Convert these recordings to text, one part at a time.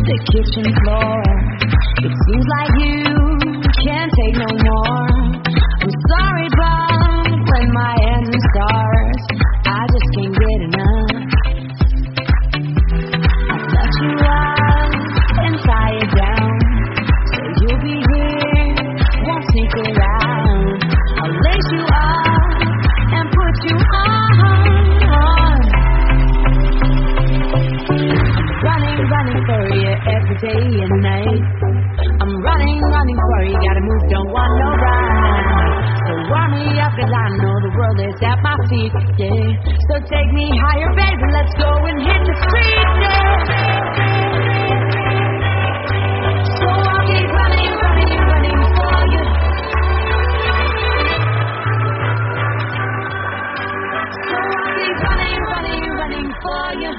the kitchen floor. It seems like you can't take no more. I'm sorry, but when my engine starts, I just can't get enough. I've left you up and tie it down, so you'll be here, won't sneak around. I'll lace you up and put you on. Running for you every day and night. I'm running for you, gotta move, don't want no ride. So warm me up, cause I know the world is at my feet, yeah. So take me higher, baby, let's go and hit the street, yeah. So I'll keep running for you. So I'll keep running for you.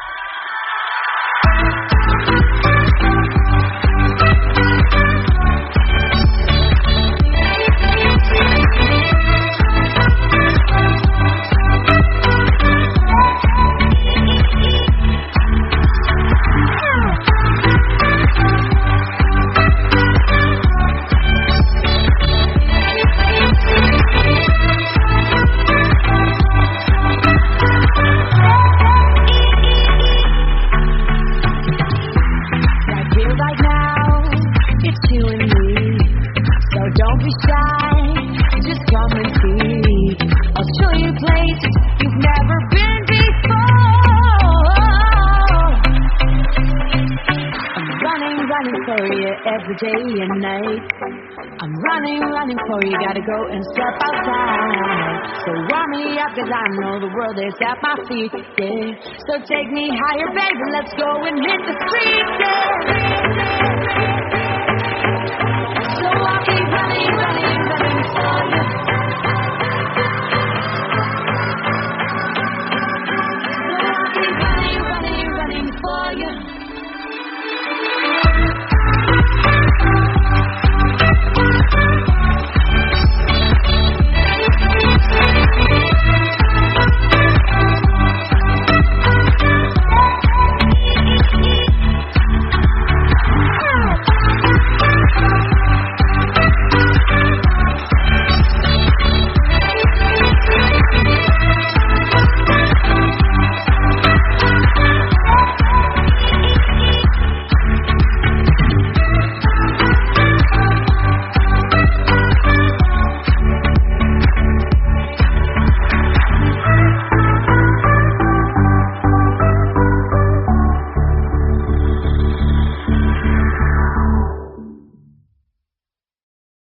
Every day and night, I'm running for you, gotta go and step outside. So warm me up, cause I know the world is at my feet, yeah. So take me higher, baby, let's go and hit the street, yeah.